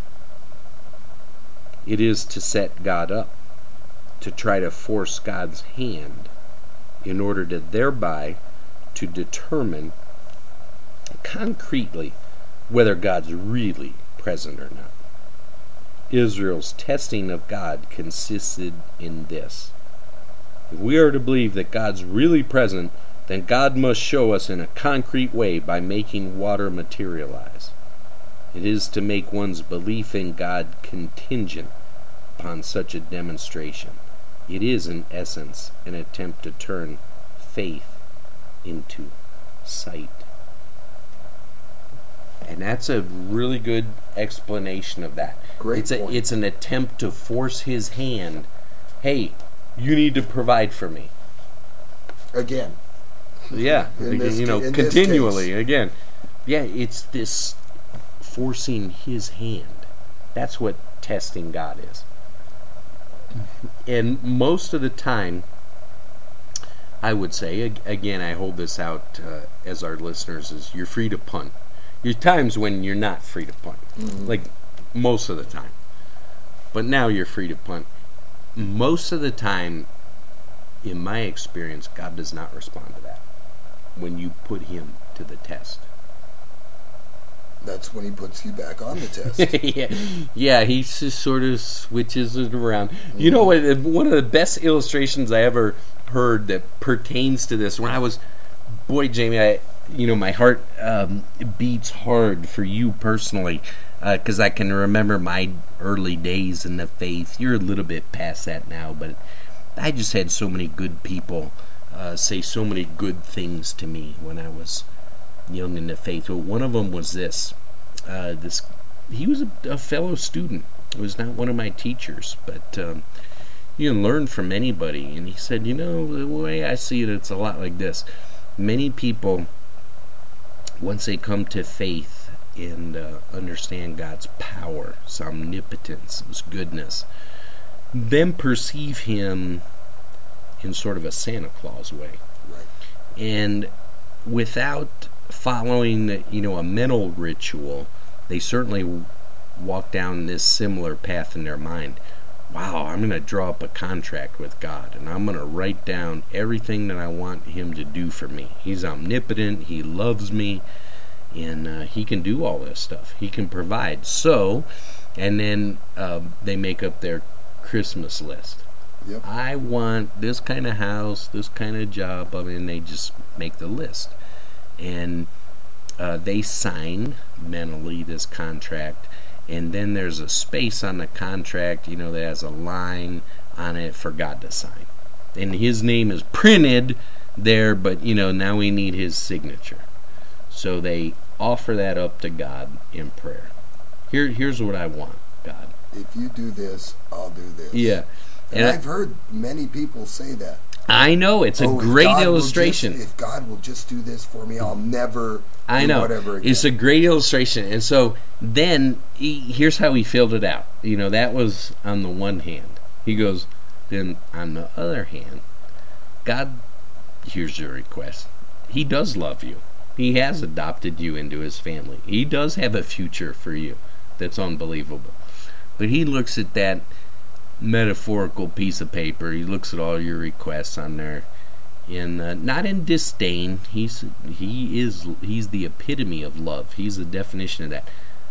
It is to set God up, to try to force God's hand in order to thereby to determine concretely whether God's really present or not. Israel's testing of God consisted in this. If we are to believe that God's really present, then God must show us in a concrete way by making water materialize. It is to make one's belief in God contingent upon such a demonstration. It is, in essence, an attempt to turn faith into sight. And that's a really good explanation of that. Great point. It's an attempt to force his hand. Hey, you need to provide for me. Again. Yeah, continually. Again. Yeah, it's this forcing his hand. That's what testing God is. And most of the time, I would say, again, I hold this out as our listeners, is you're free to punt. There's times when you're not free to punt, like most of the time. But now you're free to punt. Most of the time, in my experience, God does not respond to that when you put him to the test. That's when he puts you back on the test. Yeah, he just sort of switches it around. You know what? One of the best illustrations I ever heard that pertains to this, when I was, boy, Jamie, my heart beats hard for you personally, because I can remember my early days in the faith. You're a little bit past that now, but I just had so many good people say so many good things to me when I was young in the faith. Well, one of them was this. He was a fellow student. He was not one of my teachers, but you can learn from anybody. And he said, the way I see it, it's a lot like this. Many people, once they come to faith and understand God's power, His omnipotence, His goodness, then perceive Him in sort of a Santa Claus way. Right. And without following, a mental ritual, they certainly walk down this similar path in their mind. Wow, I'm going to draw up a contract with God, and I'm going to write down everything that I want him to do for me. He's omnipotent, he loves me, and he can do all this stuff. He can provide. So, and then they make up their Christmas list. Yep. I want this kind of house, this kind of job. They just make the list. And they sign mentally this contract, and then there's a space on the contract, that has a line on it for God to sign. And his name is printed there, but, now we need his signature. So they offer that up to God in prayer. Here's what I want, God. If you do this, I'll do this. Yeah. And I've heard many people say that. I know, it's a great illustration. If God will just do this for me, I'll never do whatever again. It's a great illustration. And so then, here's how he filled it out. That was on the one hand. He goes, then on the other hand, God, here's your request. He does love you. He has adopted you into his family. He does have a future for you that's unbelievable. But he looks at that metaphorical piece of paper. He looks at all your requests on there, and not in disdain. He's the epitome of love. He's the definition of that.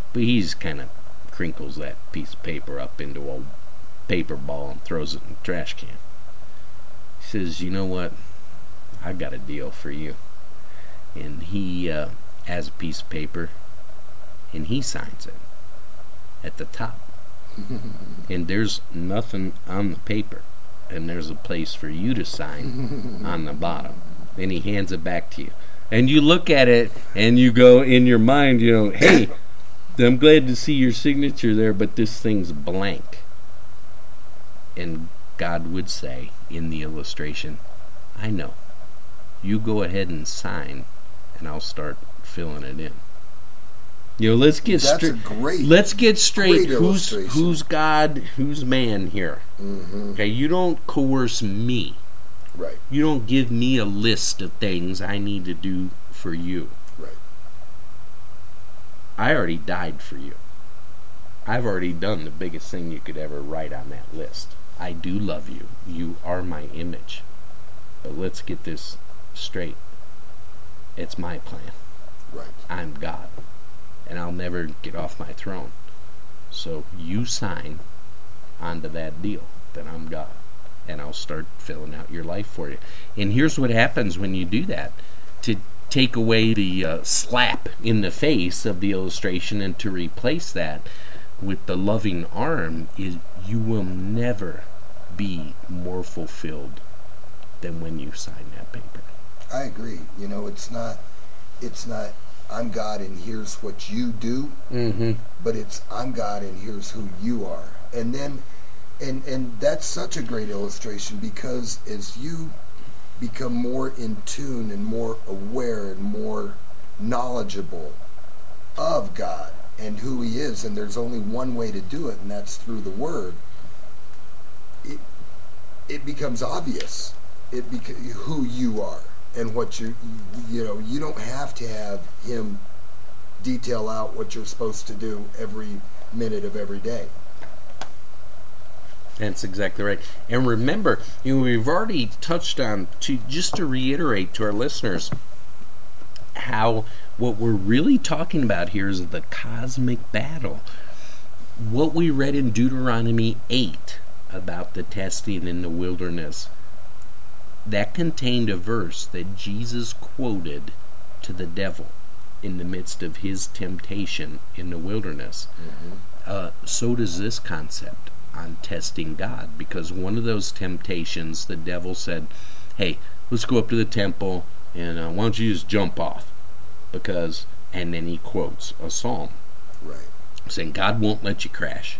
But he's kind of crinkles that piece of paper up into a paper ball and throws it in the trash can. He says, you know what? I got a deal for you. And he has a piece of paper, and he signs it at the top. And there's nothing on the paper. And there's a place for you to sign on the bottom. And he hands it back to you. And you look at it, and you go in your mind, hey, I'm glad to see your signature there, but this thing's blank. And God would say in the illustration, I know. You go ahead and sign, and I'll start filling it in. Let's get straight. Let's get straight. Who's God? Who's man here? Mm-hmm. Okay, you don't coerce me. Right. You don't give me a list of things I need to do for you. Right. I already died for you. I've already done the biggest thing you could ever write on that list. I do love you. You are my image. But let's get this straight. It's my plan. Right. I'm God. And I'll never get off my throne. So you sign onto that deal that I'm God. And I'll start filling out your life for you. And here's what happens when you do that. To take away the slap in the face of the illustration and to replace that with the loving arm, is you will never be more fulfilled than when you sign that paper. I agree. It's not I'm God and here's what you do, but it's I'm God and here's who you are. And then and that's such a great illustration, because as you become more in tune and more aware and more knowledgeable of God and who he is, and there's only one way to do it, and that's through the Word, it becomes obvious who you are and what you don't have to have him detail out what you're supposed to do every minute of every day. That's exactly right. And remember, we've already touched on, just to reiterate to our listeners, how what we're really talking about here is the cosmic battle. What we read in Deuteronomy 8 about the testing in the wilderness, that contained a verse that Jesus quoted to the devil in the midst of his temptation in the wilderness. So does this concept on testing God, because one of those temptations, the devil said, hey, let's go up to the temple, and why don't you just jump off? And then he quotes a psalm, right, saying God won't let you crash.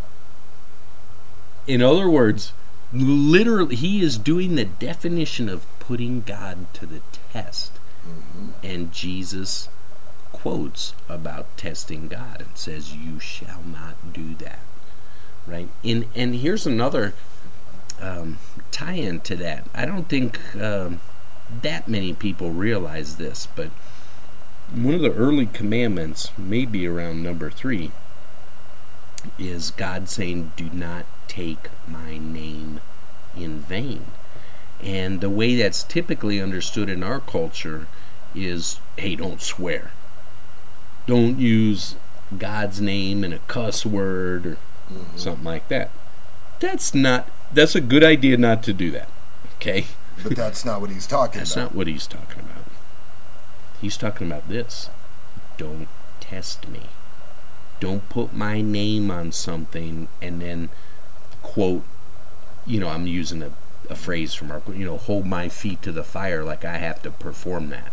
In other words, literally, he is doing the definition of putting God to the test. And Jesus quotes about testing God and says, you shall not do that. Right? And here's another tie-in to that. I don't think that many people realize this, but one of the early commandments, maybe around number 3, is God saying, do not take my name in vain. And the way that's typically understood in our culture is, hey, don't swear. Don't use God's name in a cuss word or something like that. That's a good idea not to do that. Okay? But that's not what he's talking about. That's not what he's talking about. He's talking about this. Don't test me. Don't put my name on something and then quote, I'm using a phrase from our, hold my feet to the fire like I have to perform that.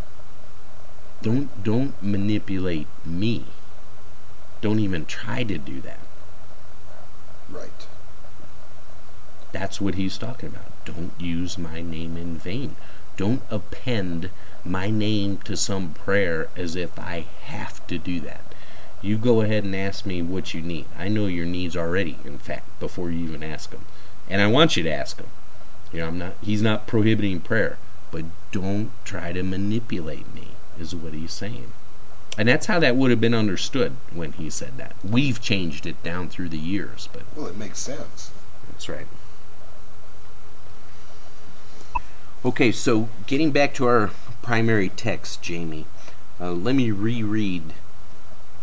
Don't manipulate me. Don't even try to do that. Right. That's what he's talking about. Don't use my name in vain. Don't append my name to some prayer as if I have to do that. You go ahead and ask me what you need. I know your needs already, in fact, before you even ask them. And I want you to ask them. He's not prohibiting prayer, but don't try to manipulate me, is what he's saying. And that's how that would have been understood when he said that. We've changed it down through the years, but well, it makes sense. That's right. Okay, so getting back to our primary text, Jamie, let me reread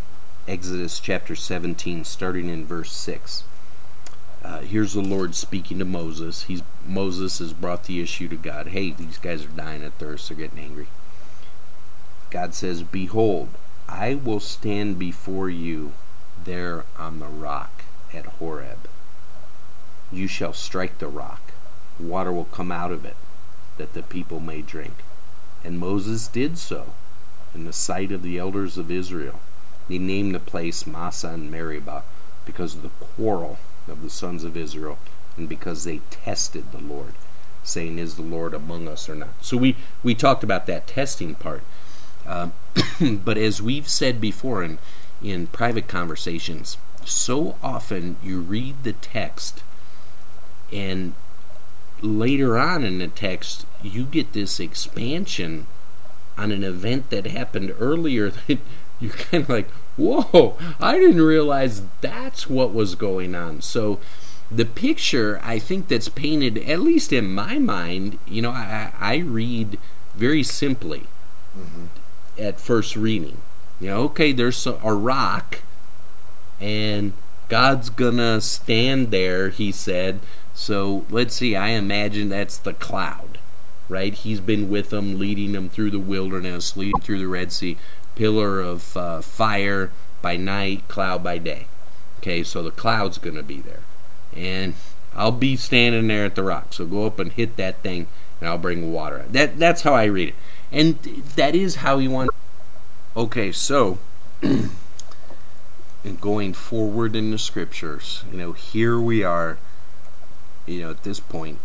Exodus chapter 17, starting in verse 6. Here's the Lord speaking to Moses. Moses has brought the issue to God. Hey, these guys are dying of thirst. They're getting angry. God says, "Behold, I will stand before you there on the rock at Horeb. You shall strike the rock. Water will come out of it, that the people may drink." And Moses did so in the sight of the elders of Israel. He named the place Massah and Meribah because of the quarrel of the sons of Israel, and because they tested the Lord, saying, "Is the Lord among us or not?" So we talked about that testing part. But as we've said before in private conversations, so often you read the text, and later on in the text, you get this expansion on an event that happened earlier that you're kind of like, whoa, I didn't realize that's what was going on. So the picture, I think, that's painted, at least in my mind, I read very simply at first reading. Okay, there's a rock, and God's gonna stand there, he said. So let's see, I imagine that's the cloud, right? He's been with them, leading them through the wilderness, leading through the Red Sea. Pillar of fire by night, cloud by day. Okay, so the cloud's going to be there. And I'll be standing there at the rock. So go up and hit that thing, and I'll bring water. That's how I read it. And that is how he wants. Okay, so in going forward in the scriptures, here we are, at this point,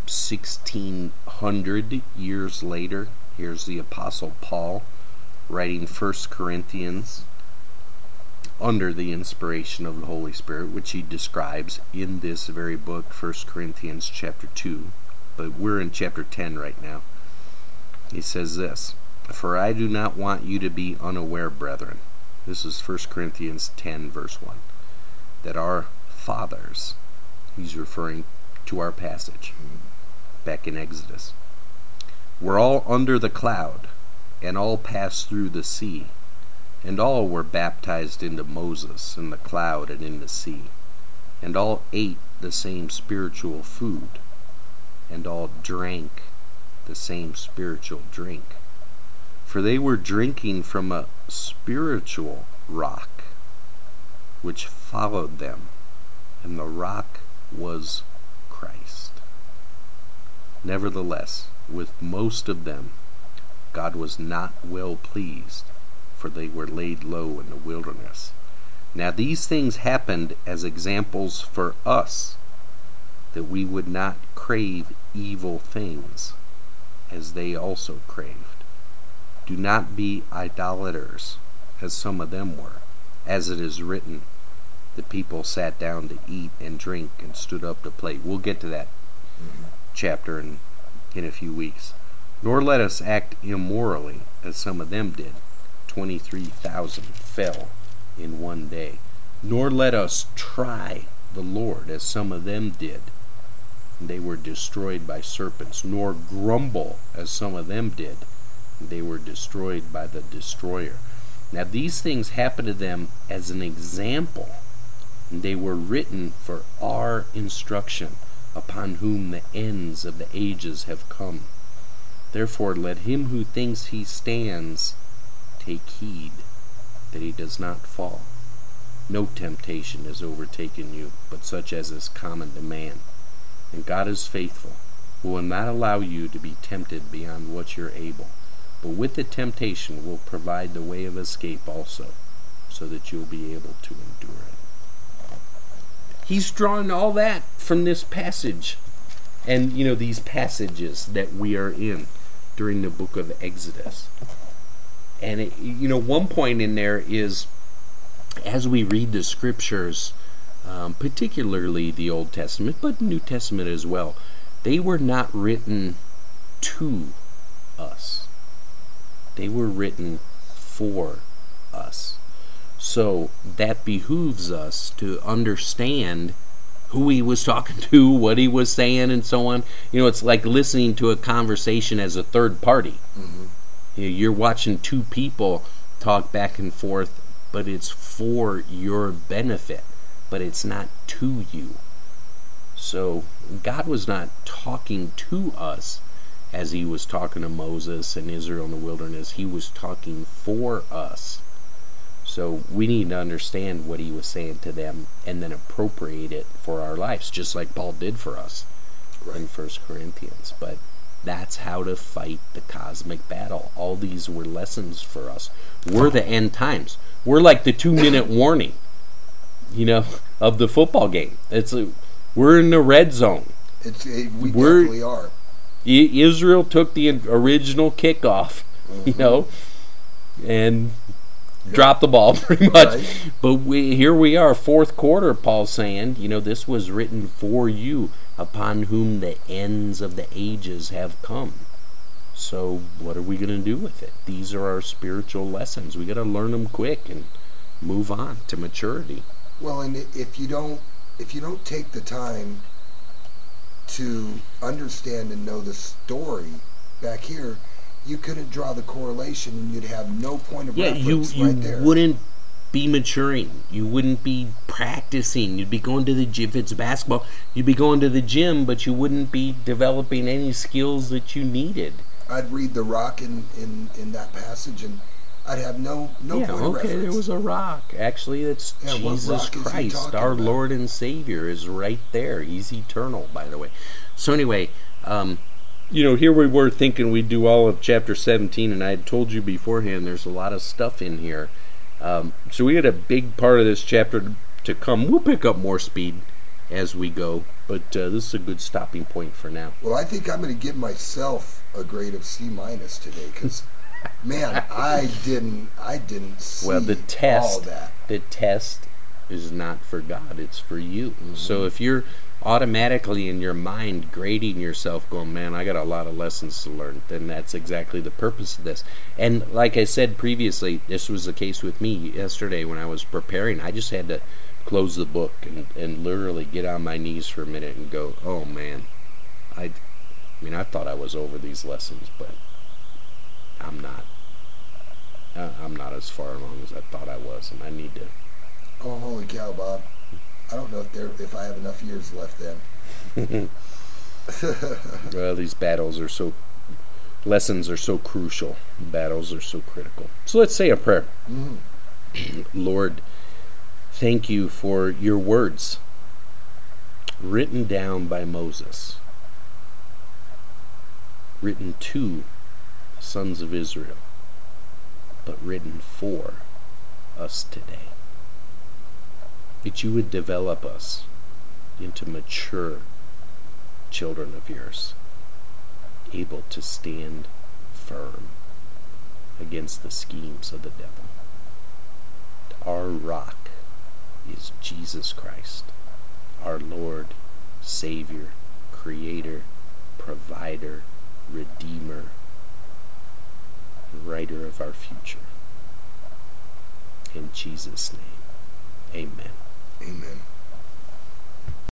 1,600 years later. Here's the Apostle Paul writing 1 Corinthians under the inspiration of the Holy Spirit, which he describes in this very book, 1 Corinthians chapter 2. But we're in chapter 10 right now. He says this, "For I do not want you to be unaware, brethren." This is 1 Corinthians 10, verse 1. "That our fathers," he's referring to our passage back in Exodus, "were all under the cloud, and all passed through the sea, and all were baptized into Moses in the cloud and in the sea, and all ate the same spiritual food, and all drank the same spiritual drink. For they were drinking from a spiritual rock, which followed them, and the rock was Christ. Nevertheless, with most of them, God was not well pleased, for they were laid low in the wilderness. Now these things happened as examples for us, that we would not crave evil things, as they also craved. Do not be idolaters, as some of them were. As it is written, the people sat down to eat and drink and stood up to play." We'll get to that chapter in a few weeks. "Nor let us act immorally, as some of them did. 23,000 fell in one day. Nor let us try the Lord, as some of them did. They were destroyed by serpents. Nor grumble, as some of them did. They were destroyed by the destroyer. Now these things happened to them as an example, and they were written for our instruction, upon whom the ends of the ages have come. Therefore let him who thinks he stands take heed that he does not fall. No temptation has overtaken you, but such as is common to man. And God is faithful, who will not allow you to be tempted beyond what you're able, but with the temptation will provide the way of escape also, so that you'll be able to endure it." He's drawn all that from this passage, and these passages that we are in during the book of Exodus. And one point in there is, as we read the scriptures, particularly the Old Testament, but New Testament as well, they were not written to us. They were written for us. So that behooves us to understand who he was talking to, what he was saying, and so on. It's like listening to a conversation as a third party. You're watching two people talk back and forth but it's for your benefit, but it's not to you. So God was not talking to us as he was talking to Moses and Israel in the wilderness. He was talking for us. So we need to understand what he was saying to them and then appropriate it for our lives, just like Paul did for us in 1 Corinthians. But that's how to fight the cosmic battle. All these were lessons for us. We're the end times. We're like the 2-minute warning, of the football game. We're in the red zone. We definitely are. Israel took the original kickoff, and dropped the ball pretty much. Right. But here we are, fourth quarter, Paul's saying, this was written for you, upon whom the ends of the ages have come. So what are we going to do with it? These are our spiritual lessons. We got to learn them quick and move on to maturity. Well, and if you don't take the time to understand and know the story back here, you couldn't draw the correlation, and you'd have no point of reference right there. You wouldn't be maturing. You wouldn't be practicing. You'd be going to the gym. If it's basketball, you'd be going to the gym, but you wouldn't be developing any skills that you needed. I'd read the rock in that passage, and I'd have no point of reference. Okay, there was a rock. Actually, it's Jesus Christ, our Lord and Savior, is right there. He's eternal, by the way. So anyway, here we were thinking we'd do all of chapter 17, and I had told you beforehand there's a lot of stuff in here. So we had a big part of this chapter to come. We'll pick up more speed as we go, but this is a good stopping point for now. Well, I think I'm going to give myself a grade of C- today, because man, I didn't see all that. The test is not for God; it's for you. Mm-hmm. So if you're automatically in your mind grading yourself, going, man, I got a lot of lessons to learn, then that's exactly the purpose of this. And like I said previously, this was the case with me yesterday when I was preparing. I just had to close the book and literally get on my knees for a minute and go, oh man, I thought I was over these lessons, but I'm not. I'm not as far along as I thought I was, and I need to. Oh, holy cow, Bob. I don't know if I have enough years left then. Well, these lessons are so crucial. Battles are so critical. So let's say a prayer. Mm-hmm. Lord, thank you for your words written down by Moses, written to the sons of Israel, but written for us today. That you would develop us into mature children of yours, able to stand firm against the schemes of the devil. Our rock is Jesus Christ, our Lord, Savior, Creator, Provider, Redeemer, writer of our future. In Jesus' name, amen. Amen.